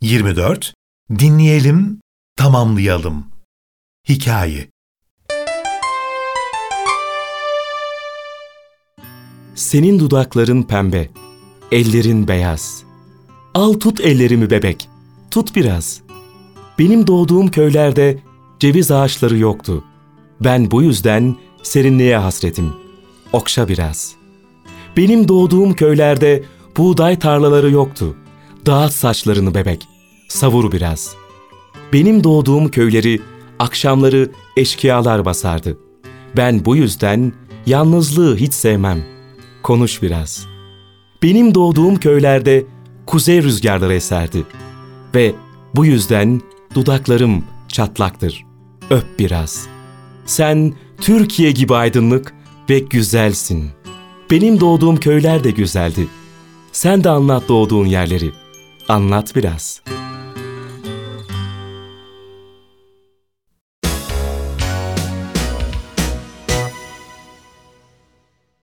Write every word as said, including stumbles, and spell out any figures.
yirmi dört. Dinleyelim, tamamlayalım. Hikaye. Senin dudakların pembe, ellerin beyaz. Al tut ellerimi bebek, tut biraz. Benim doğduğum köylerde ceviz ağaçları yoktu. Ben bu yüzden serinliğe hasretim. Okşa biraz. Benim doğduğum köylerde buğday tarlaları yoktu. Dağıt saçlarını bebek, savur biraz. Benim doğduğum köyleri akşamları eşkıyalar basardı. Ben bu yüzden yalnızlığı hiç sevmem. Konuş biraz. Benim doğduğum köylerde kuzey rüzgarları eserdi. Ve bu yüzden dudaklarım çatlaktır. Öp biraz. Sen Türkiye gibi aydınlık ve güzelsin. Benim doğduğum köyler de güzeldi. Sen de anlat doğduğun yerleri. Anlat biraz.